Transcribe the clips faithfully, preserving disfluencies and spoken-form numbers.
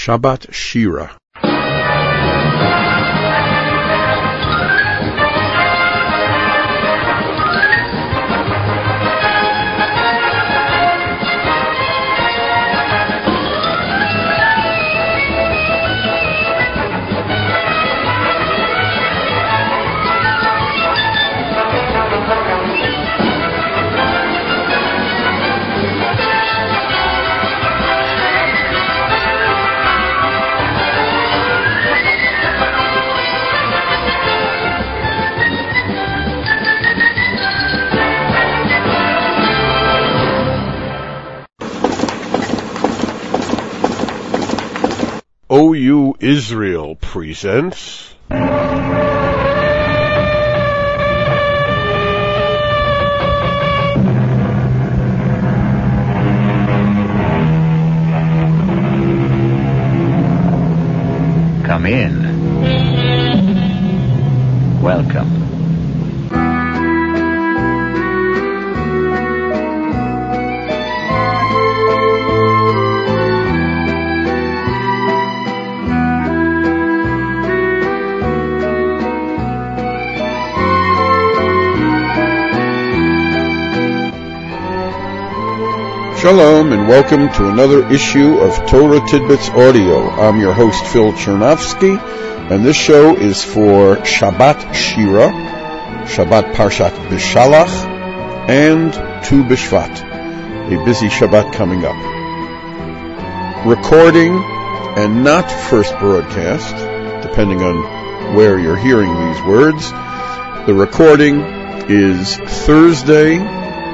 Shabbat Shira. O U Israel presents Come in. Welcome. Shalom and welcome to another issue of Torah Tidbits Audio. I'm your host Phil Chernovsky, and this show is for Shabbat Shira, Shabbat Parshat Bishalach, and Tu B'Shvat, a busy Shabbat coming up. Recording and not first broadcast, depending on where you're hearing these words. The recording is Thursday,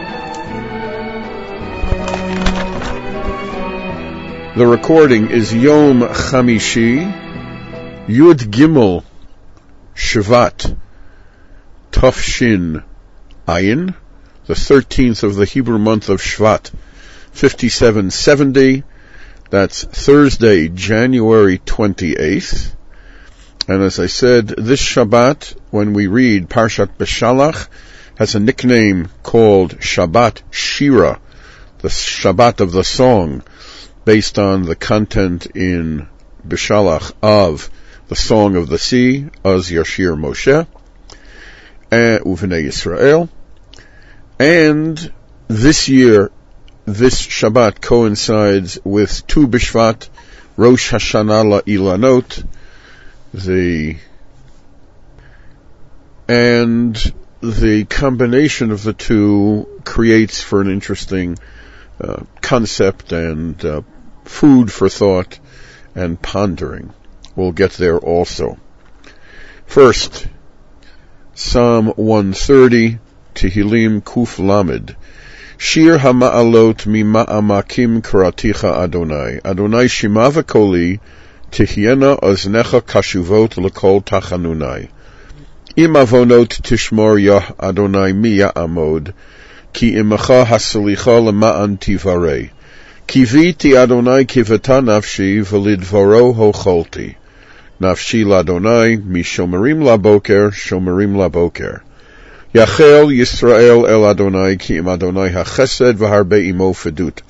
The recording is Yom Chamishi, Yud Gimel, Shvat, Tafshin Ayin, the thirteenth of the Hebrew month of Shvat, fifty-seven seventy. That's Thursday, January twenty-eighth. And as I said, this Shabbat, when we read Parshat Beshalach, has a nickname called Shabbat Shira, the Shabbat of the song, based on the content in Bishalach of the Song of the Sea, Az Yashir Moshe, Uvnei Yisrael. And this year, this Shabbat coincides with Tu B'Shvat, Rosh Hashanah La'ilanot, the, and the combination of the two creates for an interesting Uh, concept and uh, food for thought and pondering. We'll get there also. First, Psalm one thirty, Tehillim Kuf Lamed. Shir hama'alot mima'amakim karaticha Adonai. Adonai shima v'koli, tihyena oznecha kashuvot l'kol tachanunai. Im avonot tishmor yah Adonai mi ya'amod. Ki imacha hasalicha lema'an tivarei. Kiviti Adonai kivata nafshi v'lidvaro hocholti. Nafshi l'Adonai mishomerim laboker shomerim laboker. Yachel Yisrael el Adonai ki im Adonai hachesed v'harbe imo fedut.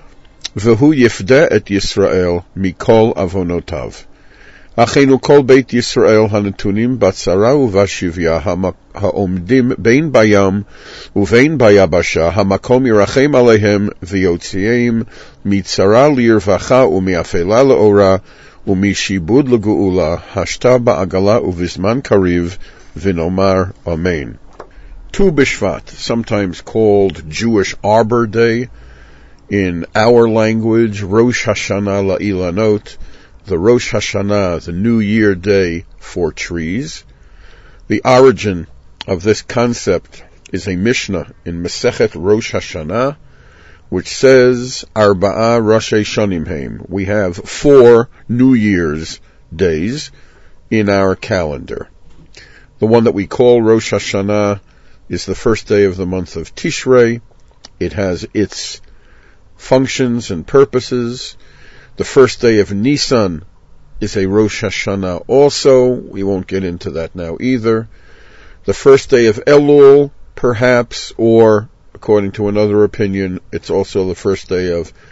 V'hu yifde et Yisrael mikol avonotav. Achenu kol beit Yisrael hanatunim batzara uvashivya ha'omdim bein bayam uvein bayabasha hamakom yirachem alehem v'yotziim mitzara lirvacha umiafela leora umishibud leguula hashta ba'agala uvizman kariv v'nomar amen. Tu B'Shvat, sometimes called Jewish Arbor Day, in our language Rosh Hashanah La'ilanot, the Rosh Hashanah, the New Year Day for trees. The origin of this concept is a Mishnah in Masechet Rosh Hashanah, which says, Arba'a Roshei Shonim Heim. We have four New Year's days in our calendar. The one that we call Rosh Hashanah is the first day of the month of Tishrei. It has its functions and purposes. The first day of Nisan is a Rosh Hashanah also. We won't get into that now either. The first day of Elul, perhaps, or, according to another opinion, it's also the first day of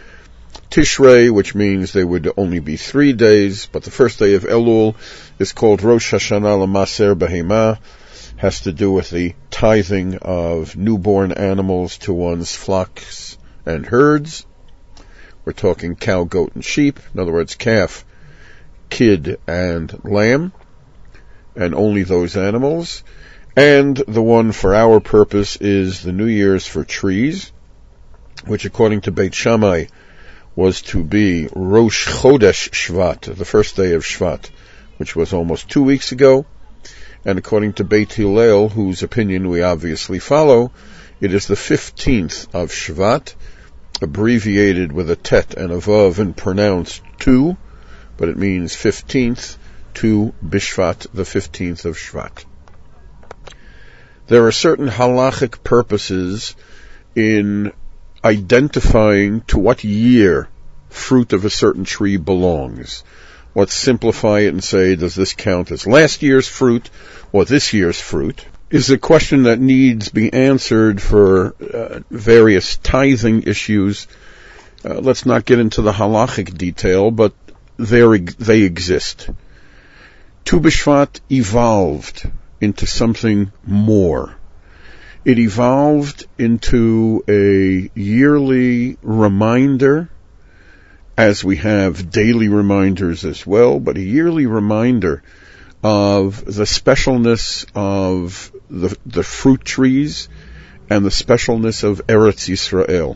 Tishrei, which means they would only be three days, but the first day of Elul is called Rosh Hashanah L'Maser Behemah, has to do with the tithing of newborn animals to one's flocks and herds. We're talking cow, goat, and sheep, in other words, calf, kid, and lamb, and only those animals. And the one for our purpose is the New Year's for trees, which according to Beit Shammai was to be Rosh Chodesh Shvat, the first day of Shvat, which was almost two weeks ago. And according to Beit Hillel, whose opinion we obviously follow, it is the fifteenth of Shvat, abbreviated with a tet and a vav and pronounced tu, but it means fifteenth, to Bishvat, the fifteenth of Shvat. There are certain halachic purposes in identifying to what year fruit of a certain tree belongs. Let's simplify it and say, does this count as last year's fruit or this year's fruit? Is a question that needs be answered for uh, various tithing issues. Uh, let's not get into the halachic detail, but they exist. Tu B'Shvat evolved into something more. It evolved into a yearly reminder, as we have daily reminders as well, but a yearly reminder of the specialness of the, the fruit trees and the specialness of Eretz Yisrael,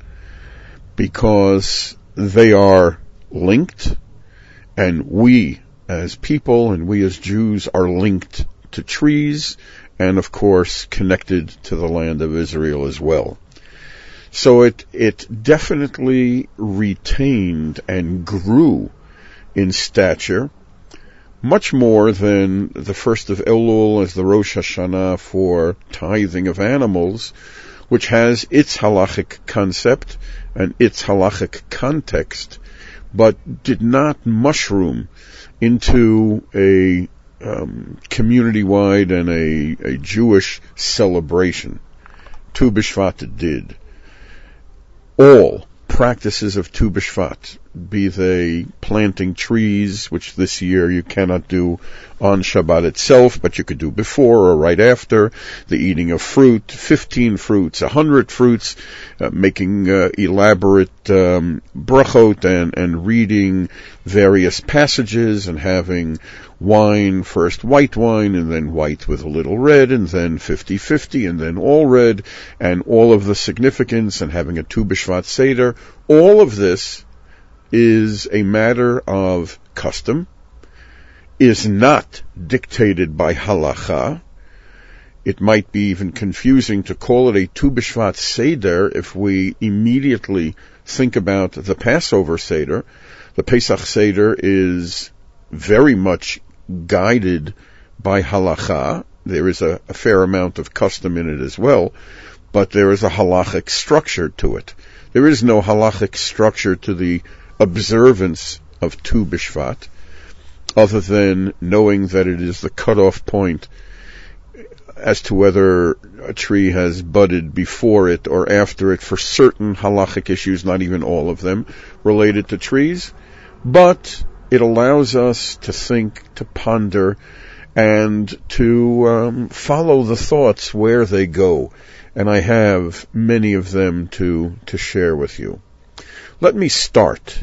because they are linked, and we as people and we as Jews are linked to trees and, of course, connected to the land of Israel as well. So it it definitely retained and grew in stature, much more than the first of Elul as the Rosh Hashanah for tithing of animals, which has its halachic concept and its halachic context, but did not mushroom into a um, community-wide and a, a Jewish celebration. Tu B'Shvat did. All practices of Tu B'Shvat, be they planting trees, which this year you cannot do on Shabbat itself, but you could do before or right after, the eating of fruit, fifteen fruits, a hundred fruits, uh, making uh, elaborate um, brachot and, and reading various passages and having wine, first white wine and then white with a little red and then fifty-fifty and then all red, and all of the significance, and having a Tu B'Shvat Seder. All of this is a matter of custom, is not dictated by halacha. It might be even confusing to call it a Tu B'Shvat Seder if we immediately think about the Passover Seder. The Pesach Seder is very much guided by halacha. There is a, a fair amount of custom in it as well, but there is a halachic structure to it. There is no halachic structure to the observance of Tu B'Shvat, other than knowing that it is the cutoff point as to whether a tree has budded before it or after it for certain halachic issues, not even all of them, related to trees. But it allows us to think, to ponder, and to um, follow the thoughts where they go. And I have many of them to, to share with you. Let me start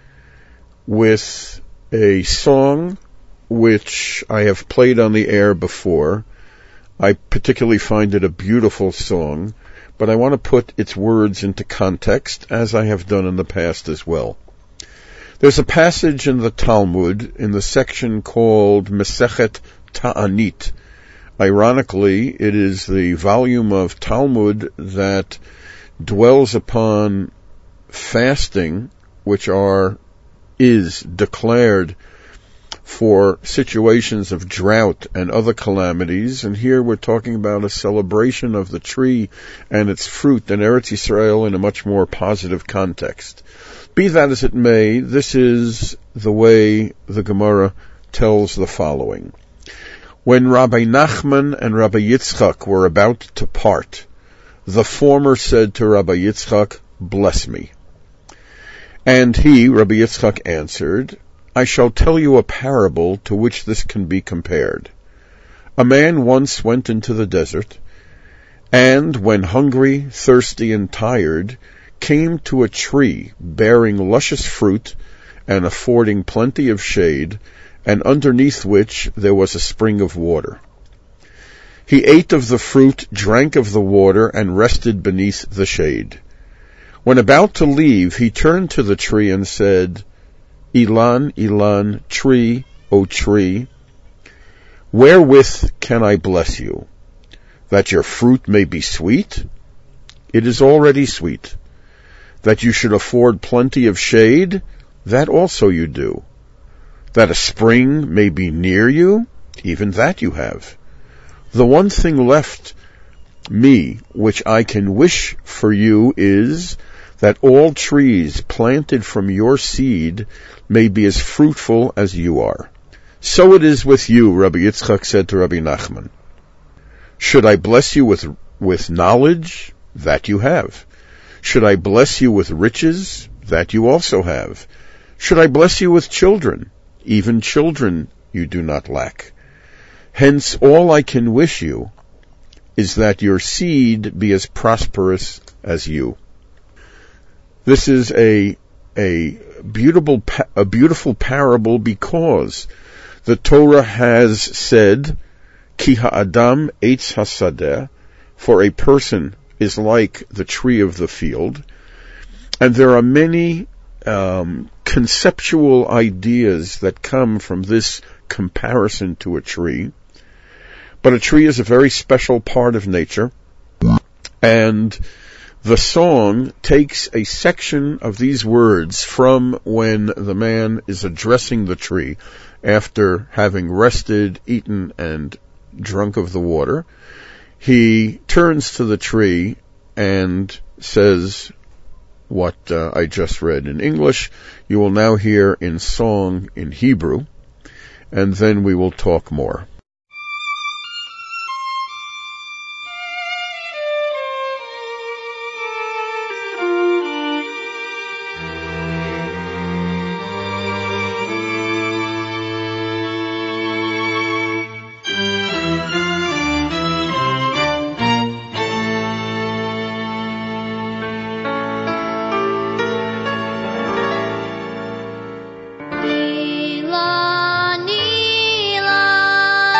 with a song which I have played on the air before. I particularly find it a beautiful song, but I want to put its words into context, as I have done in the past as well. There's a passage in the Talmud in the section called Masechet Ta'anit. Ironically, it is the volume of Talmud that dwells upon fasting, which are is declared for situations of drought and other calamities. And here we're talking about a celebration of the tree and its fruit in Eretz Yisrael in a much more positive context. Be that as it may, this is the way the Gemara tells the following. When Rabbi Nachman and Rabbi Yitzchak were about to part, the former said to Rabbi Yitzchak, "Bless me." And he, Rabbi Yitzchak, answered, I shall tell you a parable to which this can be compared. A man once went into the desert, and when hungry, thirsty, and tired, came to a tree bearing luscious fruit and affording plenty of shade, and underneath which there was a spring of water. He ate of the fruit, drank of the water, and rested beneath the shade. When about to leave, he turned to the tree and said, Ilan, Ilan, tree, O tree, wherewith can I bless you? That your fruit may be sweet? It is already sweet. That you should afford plenty of shade? That also you do. That a spring may be near you? Even that you have. The one thing left me which I can wish for you is that all trees planted from your seed may be as fruitful as you are. So it is with you, Rabbi Yitzchak said to Rabbi Nachman. Should I bless you with, with knowledge? That you have. Should I bless you with riches? That you also have. Should I bless you with children? Even children you do not lack. Hence all I can wish you is that your seed be as prosperous as you. This is a a beautiful a beautiful parable because the Torah has said, Ki ha'adam eitz hasadeh, for a person is like the tree of the field, and there are many um, conceptual ideas that come from this comparison to a tree. But a tree is a very special part of nature, and the song takes a section of these words from when the man is addressing the tree after having rested, eaten, and drunk of the water. He turns to the tree and says what uh, I just read in English. You will now hear in song in Hebrew, and then we will talk more. Ilan, Ilan.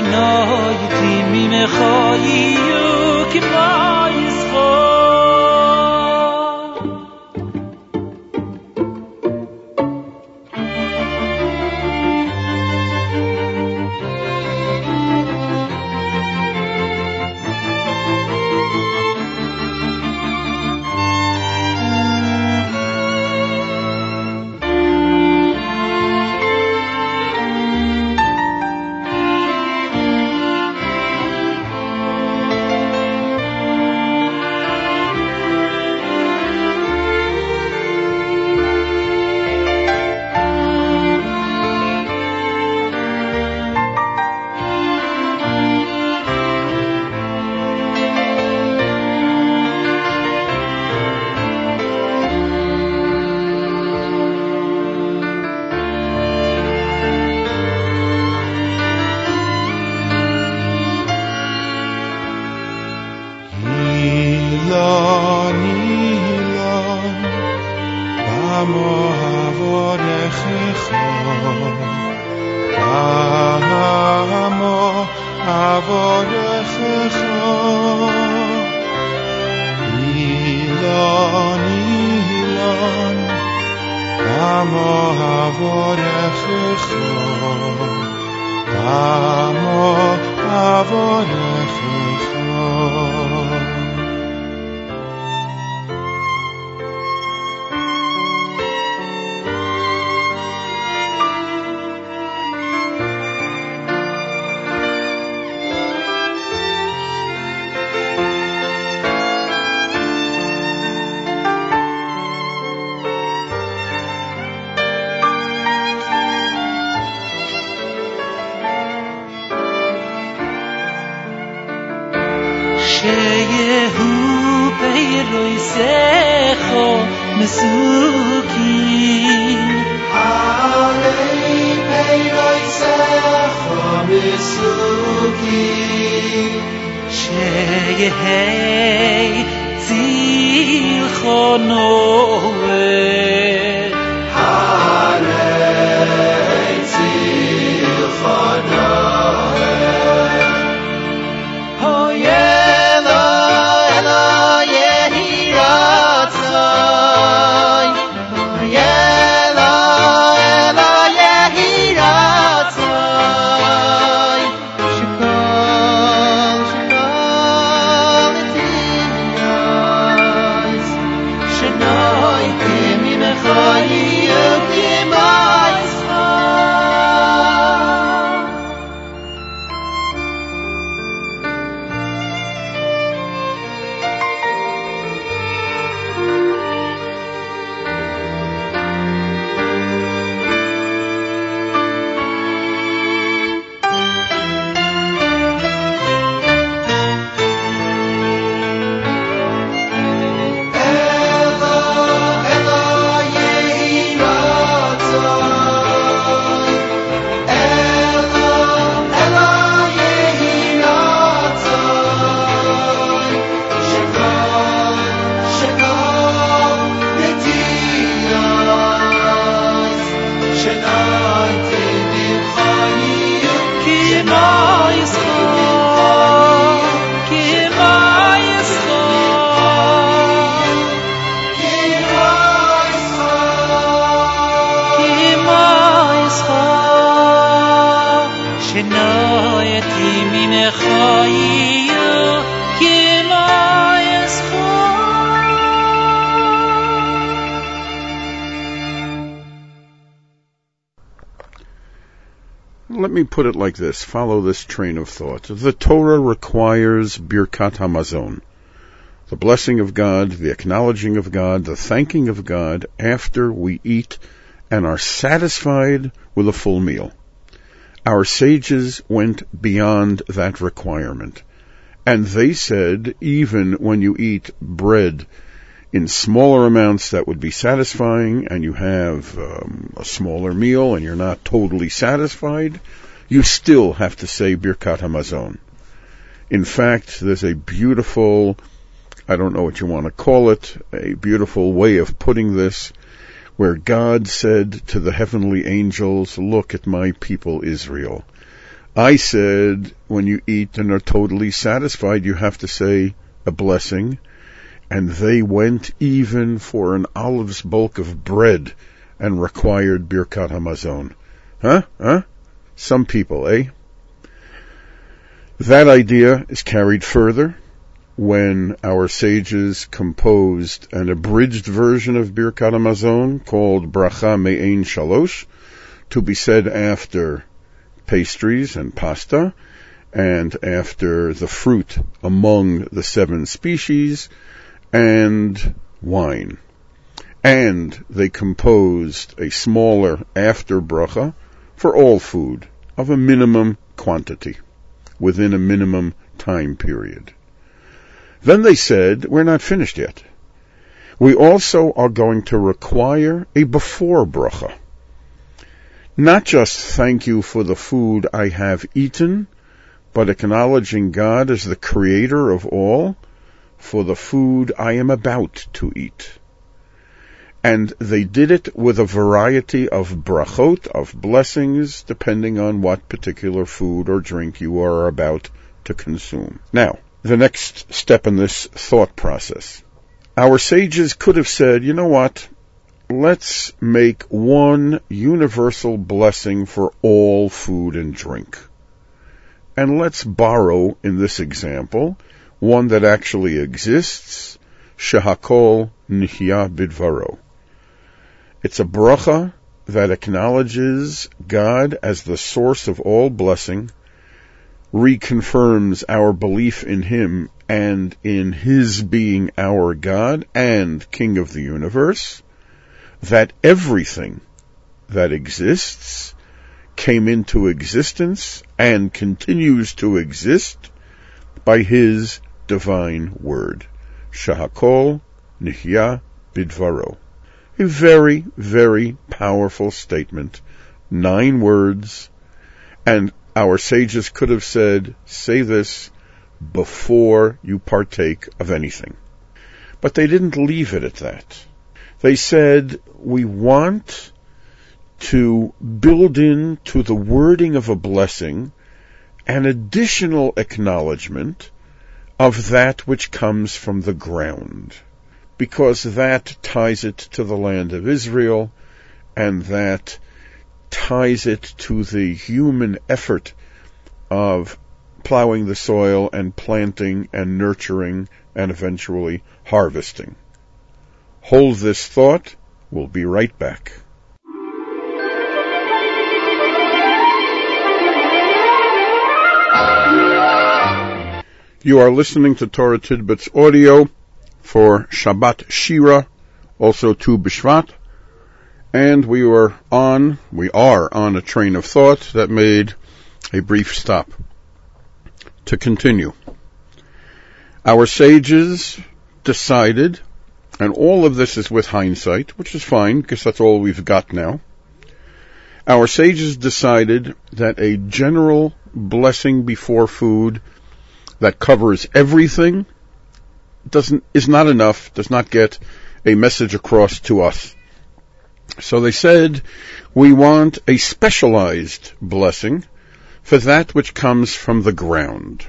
Let me put it like this. Follow this train of thought. The Torah requires Birkat HaMazon, the blessing of God, the acknowledging of God, the thanking of God after we eat and are satisfied with a full meal. Our sages went beyond that requirement, and they said even when you eat bread in smaller amounts that would be satisfying, and you have um, a smaller meal and you're not totally satisfied, you still have to say Birkat HaMazon. In fact, there's a beautiful, I don't know what you want to call it, a beautiful way of putting this, where God said to the heavenly angels, look at my people Israel. I said when you eat and are totally satisfied, you have to say a blessing. And they went even for an olive's bulk of bread and required Birkat Hamazon. Huh? Huh? Some people, eh? That idea is carried further when our sages composed an abridged version of Birkat Hamazon called Bracha Me'ein Shalosh, to be said after pastries and pasta, and after the fruit among the seven species, and wine. And they composed a smaller after bracha for all food of a minimum quantity within a minimum time period. Then they said, we're not finished yet. We also are going to require a before bracha. Not just thank you for the food I have eaten, but acknowledging God as the creator of all for the food I am about to eat. And they did it with a variety of brachot, of blessings, depending on what particular food or drink you are about to consume. Now, the next step in this thought process. Our sages could have said, you know what? Let's make one universal blessing for all food and drink. And let's borrow, in this example, one that actually exists, Shehakol Nihya Bidvaro. It's a bracha that acknowledges God as the source of all blessing, reconfirms our belief in Him and in His being our God and King of the universe, that everything that exists came into existence and continues to exist by His divine word. Shehakol Nihya Bidvaro. A very, very powerful statement. Nine words. And our sages could have said, say this before you partake of anything. But they didn't leave it at that. They said, we want to build into the wording of a blessing an additional acknowledgement of that which comes from the ground, because that ties it to the land of Israel, and that ties it to the human effort of plowing the soil and planting and nurturing and eventually harvesting. Hold this thought. We'll be right back. You are listening to Torah Tidbits audio for Shabbat Shira, also Tu B'Shvat, and we were on, we are on a train of thought that made a brief stop. To continue, our sages decided, and all of this is with hindsight, which is fine, because that's all we've got now. Our sages decided that a general blessing before food that covers everything doesn't is not enough, does not get a message across to us. So they said, we want a specialized blessing for that which comes from the ground.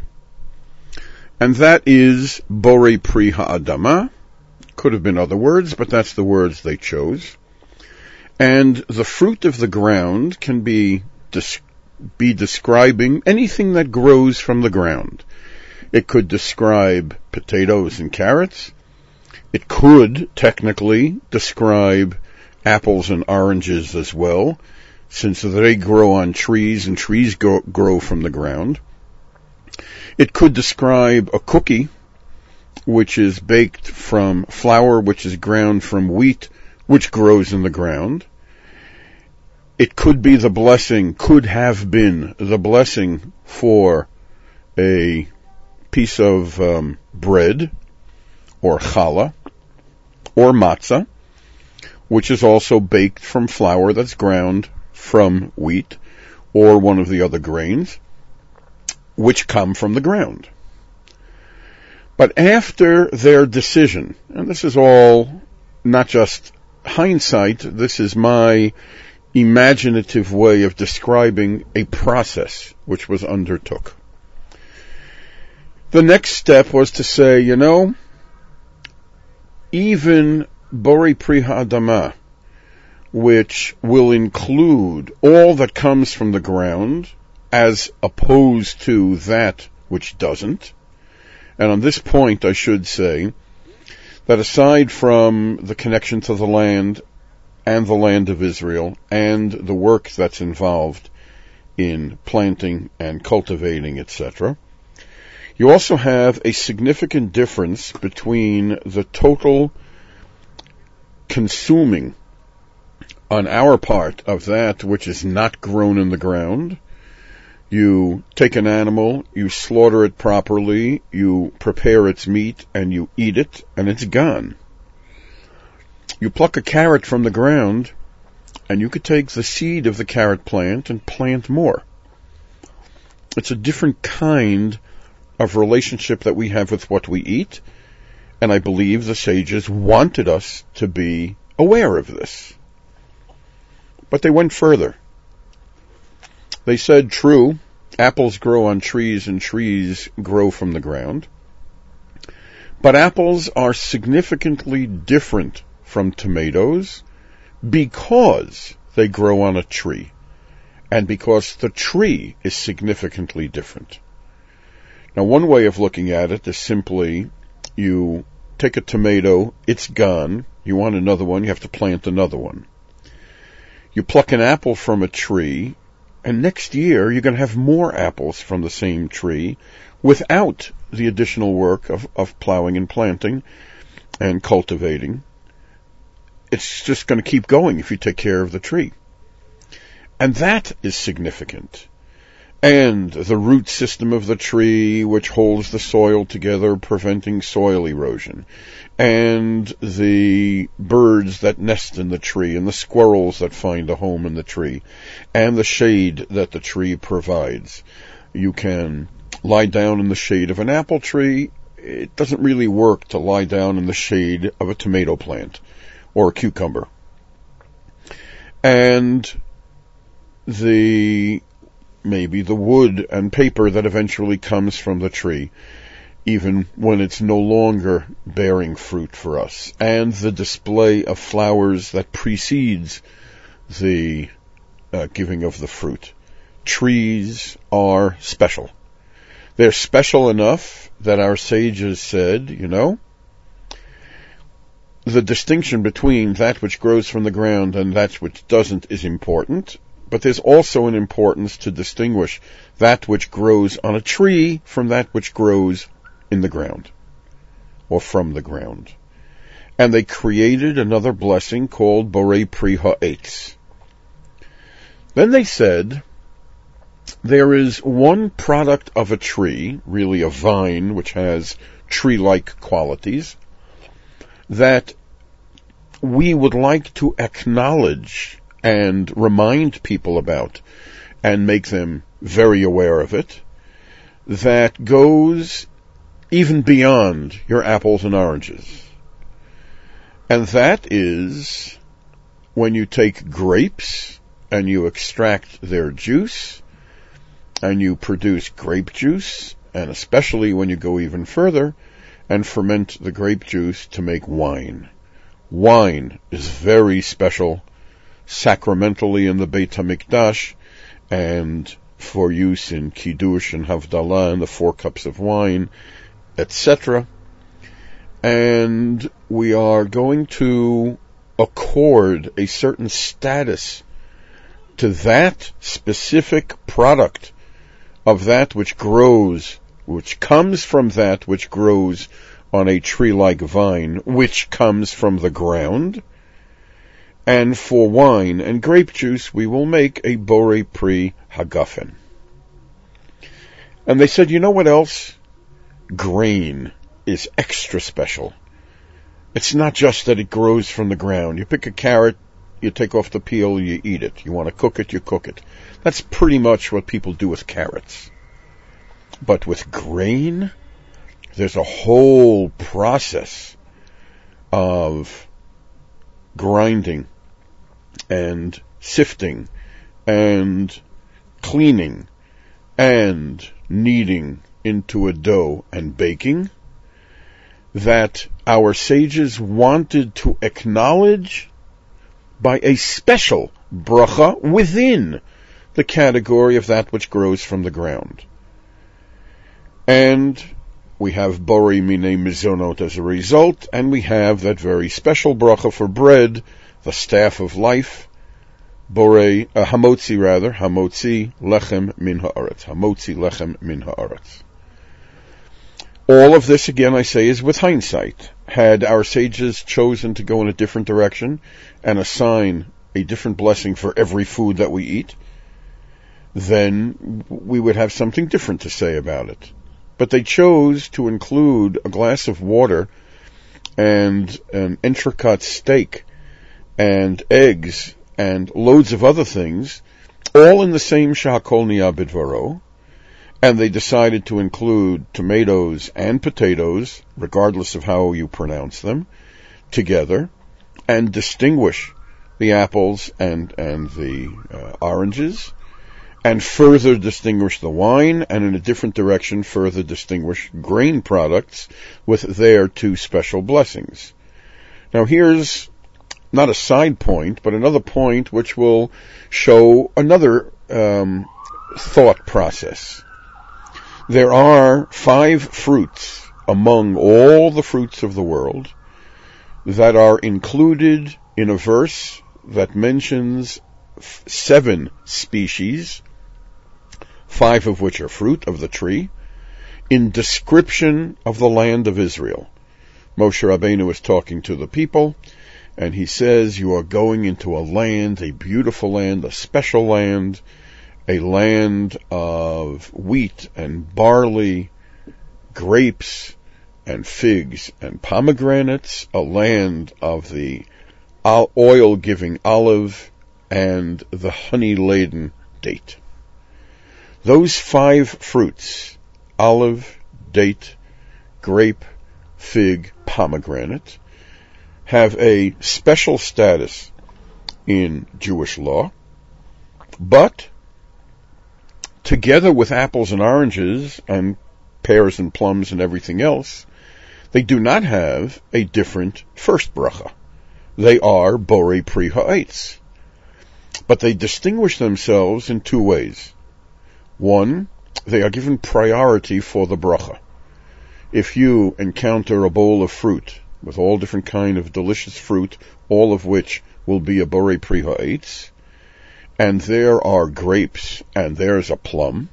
And that is Borei Pri Ha'adama. Could have been other words, but that's the words they chose. And the fruit of the ground can be des- be describing anything that grows from the ground. It could describe potatoes and carrots. It could technically describe apples and oranges as well, since they grow on trees and trees go, grow from the ground. It could describe a cookie, which is baked from flour, which is ground from wheat, which grows in the ground. It could be the blessing, could have been the blessing for a piece of um, bread, or challah, or matzah, which is also baked from flour that's ground from wheat, or one of the other grains, which come from the ground. But after their decision, and this is all not just hindsight, this is my imaginative way of describing a process which was undertook. The next step was to say, you know, even Borei Pri Ha'adama, which will include all that comes from the ground, as opposed to that which doesn't. And on this point, I should say that aside from the connection to the land and the land of Israel and the work that's involved in planting and cultivating, et cetera, you also have a significant difference between the total consuming on our part of that which is not grown in the ground. You take an animal, you slaughter it properly, you prepare its meat, and you eat it, and it's gone. You pluck a carrot from the ground, and you could take the seed of the carrot plant and plant more. It's a different kind of relationship that we have with what we eat, and I believe the sages wanted us to be aware of this. But they went further. They said, true, apples grow on trees and trees grow from the ground, but apples are significantly different from tomatoes because they grow on a tree, and because the tree is significantly different. Now, one way of looking at it is simply, you take a tomato, it's gone, you want another one, you have to plant another one. You pluck an apple from a tree, and next year you're going to have more apples from the same tree without the additional work of, of plowing and planting and cultivating. It's just going to keep going if you take care of the tree. And that is significant. And the root system of the tree, which holds the soil together, preventing soil erosion. And the birds that nest in the tree, and the squirrels that find a home in the tree, and the shade that the tree provides. You can lie down in the shade of an apple tree. It doesn't really work to lie down in the shade of a tomato plant or a cucumber. And the maybe the wood and paper that eventually comes from the tree, even when it's no longer bearing fruit for us, and the display of flowers that precedes the uh, giving of the fruit. Trees are special. They're special enough that our sages said, you know, the distinction between that which grows from the ground and that which doesn't is important, but there's also an importance to distinguish that which grows on a tree from that which grows in the ground, or from the ground. And they created another blessing called Borei Pri Ha'etz. Then they said, there is one product of a tree, really a vine, which has tree-like qualities, that we would like to acknowledge and remind people about and make them very aware of it, that goes even beyond your apples and oranges. And that is when you take grapes and you extract their juice and you produce grape juice, and especially when you go even further and ferment the grape juice to make wine. Wine is very special sacramentally in the Beit HaMikdash, and for use in Kiddush and Havdalah and the four cups of wine, et cetera. And we are going to accord a certain status to that specific product of that which grows, which comes from that which grows on a tree-like vine, which comes from the ground. And for wine and grape juice, we will make a Borei Pri Hagafen. And they said, you know what else? Grain is extra special. It's not just that it grows from the ground. You pick a carrot, you take off the peel, you eat it. You want to cook it, you cook it. That's pretty much what people do with carrots. But with grain, there's a whole process of grinding and sifting and cleaning and kneading into a dough and baking, that our sages wanted to acknowledge by a special bracha within the category of that which grows from the ground. And we have borei minei mizonot as a result, and we have that very special bracha for bread, the staff of life, borei, uh, hamotzi rather, hamotzi lechem min haaretz, hamotzi lechem min haaretz. All of this, again, I say, is with hindsight. Had our sages chosen to go in a different direction and assign a different blessing for every food that we eat, then we would have something different to say about it. But they chose to include a glass of water and an entrecôte steak and eggs and loads of other things, all in the same Shehakol Niyah Bidvaro, and they decided to include tomatoes and potatoes, regardless of how you pronounce them, together, and distinguish the apples and, and the uh, oranges, and further distinguish the wine, and in a different direction further distinguish grain products with their two special blessings. Now here's not a side point, but another point which will show another um, thought process. There are five fruits among all the fruits of the world that are included in a verse that mentions seven species, five of which are fruit of the tree, in description of the land of Israel. Moshe Rabbeinu is talking to the people, and he says, you are going into a land, a beautiful land, a special land, a land of wheat and barley, grapes and figs and pomegranates, a land of the oil-giving olive and the honey-laden date. Those five fruits, olive, date, grape, fig, pomegranate, have a special status in Jewish law, but together with apples and oranges and pears and plums and everything else, they do not have a different first bracha. They are borei pri ha'etz. But they distinguish themselves in two ways. One, they are given priority for the bracha. If you encounter a bowl of fruit with all different kind of delicious fruit, all of which will be a borei pri ha'etz, and there are grapes, and there's a plum,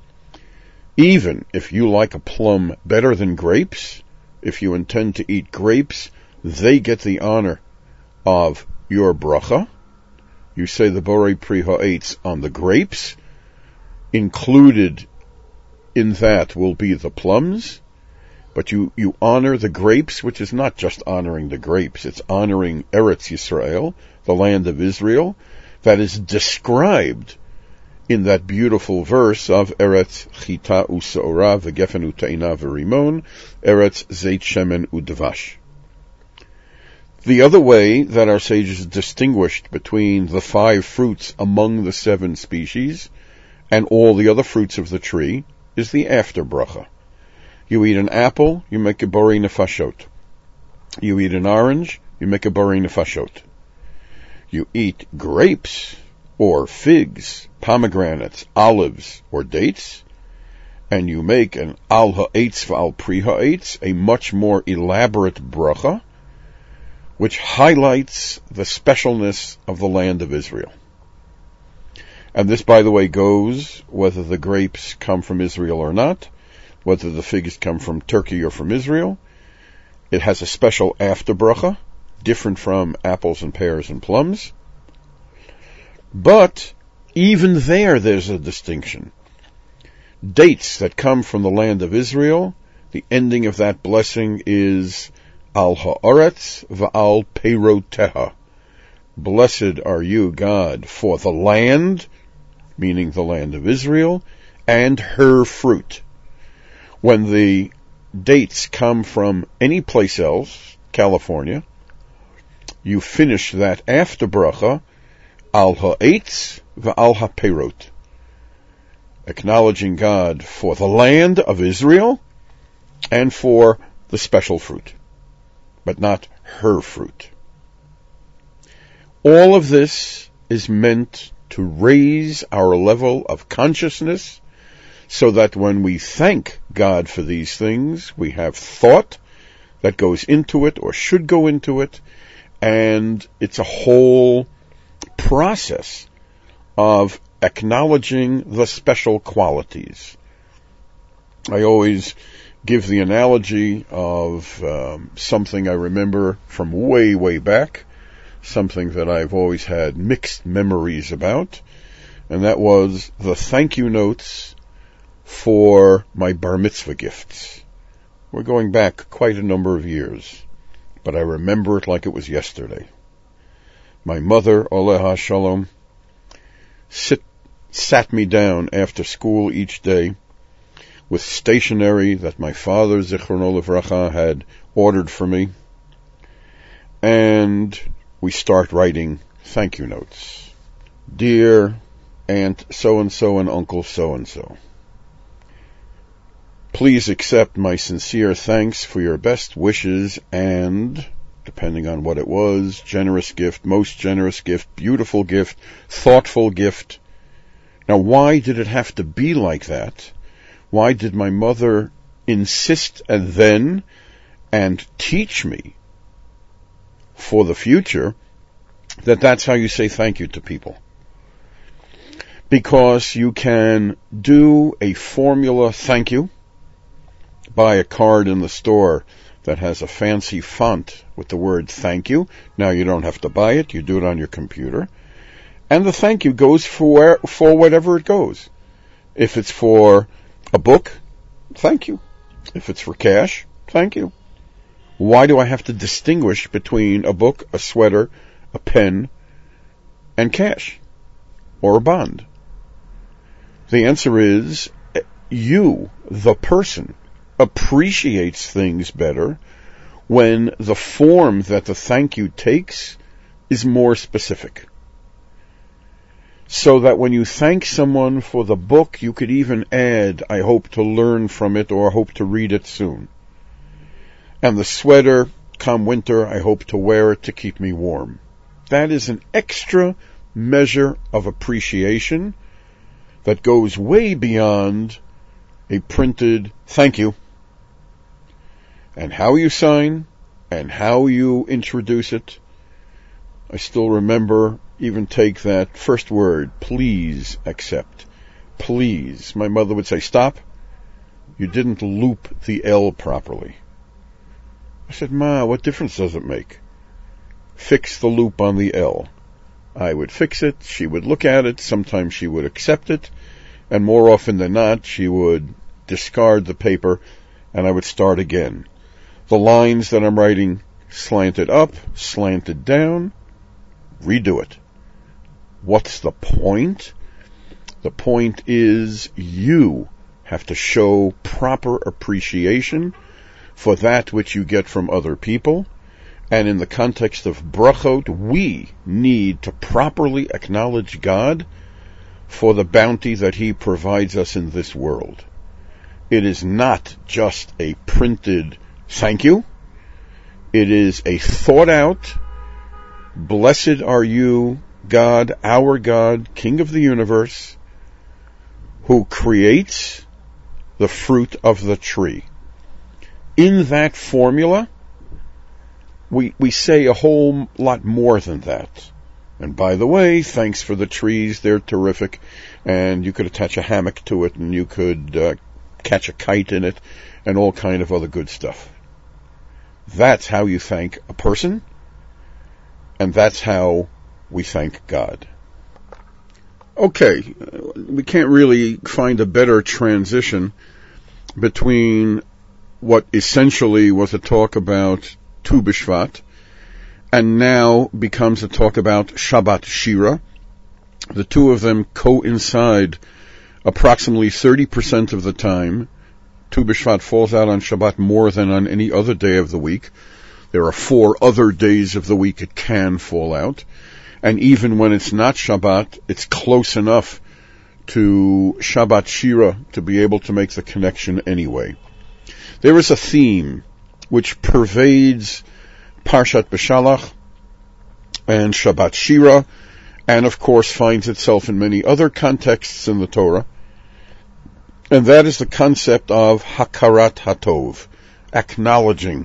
even if you like a plum better than grapes, if you intend to eat grapes, they get the honor of your bracha. You say the borei pri ha'etz on the grapes. Included in that will be the plums, but you, you honor the grapes, which is not just honoring the grapes, it's honoring Eretz Yisrael, the land of Israel, that is described in that beautiful verse of Eretz Chita u'Se'ora v'Gefen u'Te'ina v'Rimon, Eretz Zeit Shemen u'Dvash. The other way that our sages distinguished between the five fruits among the seven species and all the other fruits of the tree is the after bracha. You eat an apple, you make a borei nefashot. You eat an orange, you make a borei nefashot. You eat grapes, or figs, pomegranates, olives, or dates, and you make an al ha'etz v'al pri ha'etz, a much more elaborate bracha, which highlights the specialness of the land of Israel. And this, by the way, goes whether the grapes come from Israel or not, whether the figs come from Turkey or from Israel. It has a special after bracha, different from apples and pears and plums. But even there, there's a distinction. Dates that come from the land of Israel, the ending of that blessing is al ha'aretz va'al peiroteha. Blessed are you, God, for the land, meaning the land of Israel, and her fruit. When the dates come from any place else, California, you finish that after bracha al ha'etz v'al ha'perot. Acknowledging God for the land of Israel and for the special fruit, but not her fruit. All of this is meant to raise our level of consciousness so that when we thank God for these things, we have thought that goes into it or should go into it, and it's a whole process of acknowledging the special qualities. I always give the analogy of um, something I remember from way, way back, something that I've always had mixed memories about, and that was the thank you notes for my bar mitzvah gifts. We're going back quite a number of years, but I remember it like it was yesterday. My mother, Aleha Shalom, sit, sat me down after school each day with stationery that my father, Zichrono Livracha, had ordered for me, and we start writing thank you notes. Dear Aunt so-and-so and Uncle so-and-so, please accept my sincere thanks for your best wishes and, depending on what it was, generous gift, most generous gift, beautiful gift, thoughtful gift. Now, why did it have to be like that? Why did my mother insist and then and teach me for the future that that's how you say thank you to people? Because you can do a formula thank you, buy a card in the store that has a fancy font with the word thank you. Now you don't have to buy it, you do it on your computer. And the thank you goes for for whatever it goes. If it's for a book, thank you. If it's for cash, thank you. Why do I have to distinguish between a book, a sweater, a pen, and cash? Or a bond? The answer is, you, the person, appreciates things better when the form that the thank you takes is more specific. So that when you thank someone for the book, you could even add, I hope to learn from it or hope to read it soon. And the sweater, come winter, I hope to wear it to keep me warm. That is an extra measure of appreciation that goes way beyond a printed thank you. And how you sign and how you introduce it, I still remember, even take that first word, please accept. Please. My mother would say, stop. You didn't loop the L properly. I said, Ma, what difference does it make? Fix the loop on the L. I would fix it. She would look at it. Sometimes she would accept it. And more often than not, she would discard the paper and I would start again. The lines that I'm writing slanted up, slanted down, redo it. What's the point? The point is you have to show proper appreciation for that which you get from other people. And in the context of brachot, we need to properly acknowledge God for the bounty that He provides us in this world. It is not just a printed thank you. It is a thought out, blessed are you, God, our God, King of the universe, who creates the fruit of the tree. In that formula, we we say a whole lot more than that. And by the way, thanks for the trees, they're terrific, and you could attach a hammock to it, and you could uh, catch a kite in it, and all kind of other good stuff. That's how you thank a person, and that's how we thank God. Okay, we can't really find a better transition between what essentially was a talk about Tu B'Shvat, and now becomes a talk about Shabbat Shira. The two of them coincide approximately thirty percent of the time. Tu B'Shvat falls out on Shabbat more than on any other day of the week. There are four other days of the week it can fall out. And even when it's not Shabbat, it's close enough to Shabbat Shira to be able to make the connection anyway. There is a theme which pervades Parshat Beshalach and Shabbat Shira, and of course finds itself in many other contexts in the Torah, and that is the concept of Hakarat Hatov, acknowledging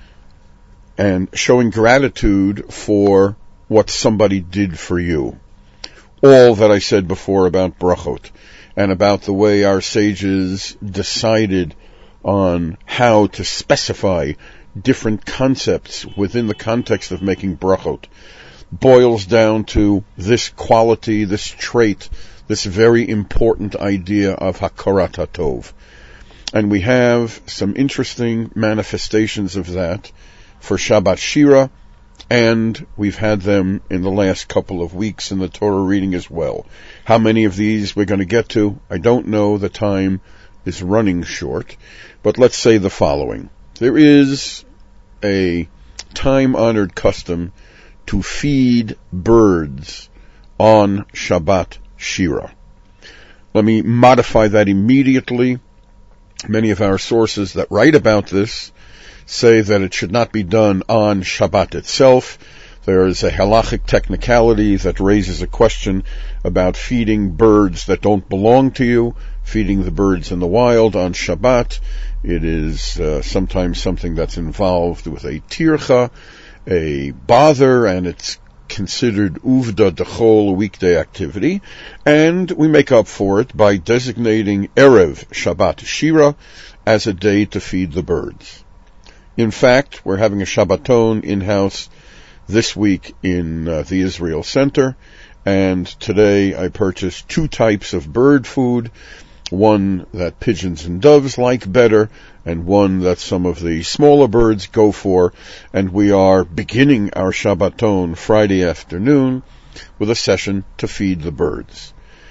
and showing gratitude for what somebody did for you. All that I said before about brachot, and about the way our sages decided on how to specify different concepts within the context of making brachot, boils down to this quality, this trait, this very important idea of Hakarat Hatov. And we have some interesting manifestations of that for Shabbat Shira, and we've had them in the last couple of weeks in the Torah reading as well. How many of these we're going to get to, I don't know. The time is running short. But let's say the following. There is a time-honored custom to feed birds on Shabbat Shira. Let me modify that immediately. Many of our sources that write about this say that it should not be done on Shabbat itself. There is a halachic technicality that raises a question about feeding birds that don't belong to you, feeding the birds in the wild on Shabbat. It is uh, sometimes something that's involved with a tircha, a bother, and it's considered uvda dechol, a weekday activity, and we make up for it by designating Erev Shabbat Shira as a day to feed the birds. In fact, we're having a Shabbaton in-house this week in uh, the Israel Center, and today I purchased two types of bird food, one that pigeons and doves like better, and one that some of the smaller birds go for, and we are beginning our Shabbaton Friday afternoon with a session to feed the birds.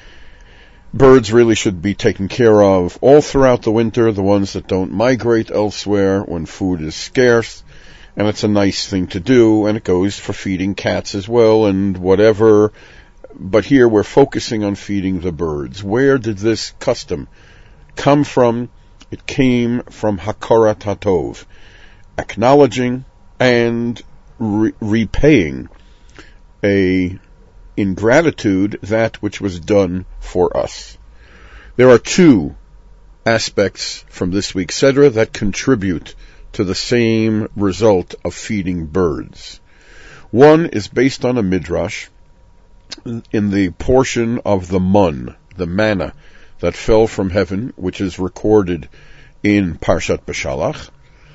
Birds really should be taken care of all throughout the winter, the ones that don't migrate elsewhere when food is scarce, and it's a nice thing to do, and it goes for feeding cats as well, and whatever. But here we're focusing on feeding the birds. Where did this custom come from? It came from Hakarat Hatov, acknowledging and re- repaying a in gratitude that which was done for us. There are two aspects from this week's Sedra that contribute to the same result of feeding birds. One is based on a midrash in the portion of the mun, the manna, that fell from heaven, which is recorded in Parshat Beshalach,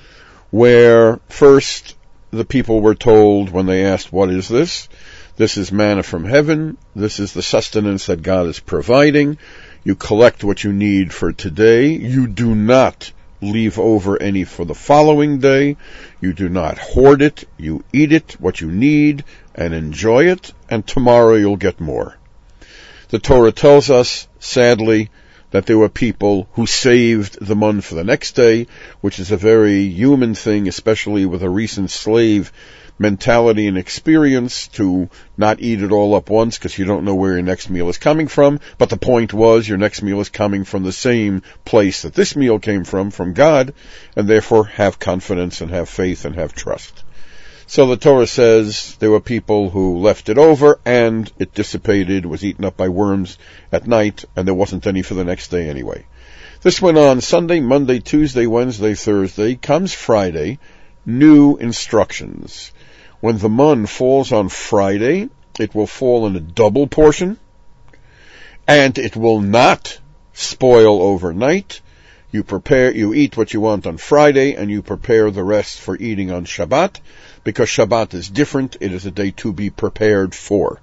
where first the people were told when they asked, what is this? This is manna from heaven. This is the sustenance that God is providing. You collect what you need for today. You do not leave over any for the following day. You do not hoard it. You eat it, what you need, and enjoy it, and tomorrow you'll get more. The Torah tells us, sadly, that there were people who saved the mun for the next day, which is a very human thing, especially with a recent slave mentality and experience, to not eat it all up once because you don't know where your next meal is coming from. But the point was, your next meal is coming from the same place that this meal came from, from God, and therefore have confidence and have faith and have trust. So the Torah says there were people who left it over and it dissipated, was eaten up by worms at night, and there wasn't any for the next day anyway. This went on Sunday, Monday, Tuesday, Wednesday, Thursday. Comes Friday, new instructions. When the mun falls on Friday, it will fall in a double portion, and it will not spoil overnight. You prepare, you eat what you want on Friday, and you prepare the rest for eating on Shabbat, because Shabbat is different. It is a day to be prepared for.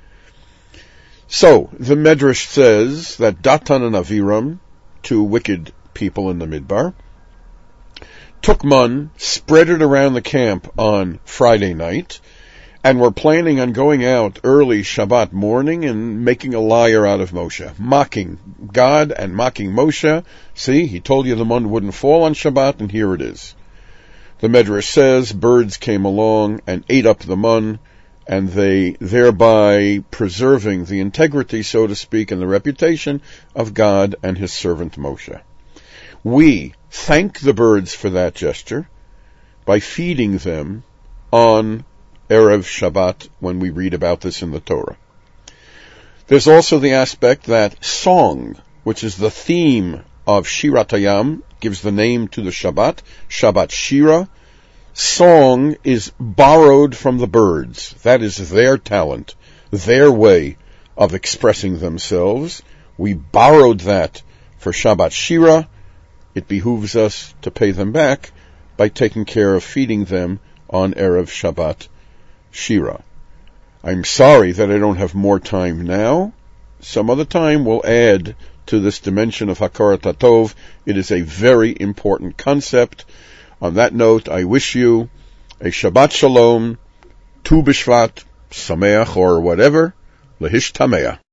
So, the Medrash says that Datan and Aviram, two wicked people in the Midbar, took mun, spread it around the camp on Friday night, and were planning on going out early Shabbat morning and making a liar out of Moshe, mocking God and mocking Moshe. See, he told you the mun wouldn't fall on Shabbat, and here it is. The Medrash says birds came along and ate up the mun, and they thereby preserving the integrity, so to speak, and the reputation of God and his servant Moshe. We thank the birds for that gesture by feeding them on Erev Shabbat when we read about this in the Torah. There's also the aspect that song, which is the theme of Shirat Hayam, gives the name to the Shabbat, Shabbat Shira. Song is borrowed from the birds. That is their talent, their way of expressing themselves. We borrowed that for Shabbat Shira. It behooves us to pay them back by taking care of feeding them on Erev Shabbat Shira. I'm sorry that I don't have more time now. Some other time we'll add to this dimension of Hakarat HaTov. It is a very important concept. On that note, I wish you a Shabbat Shalom, Tu B'Shvat, Sameach, or whatever, Lehish Tameah.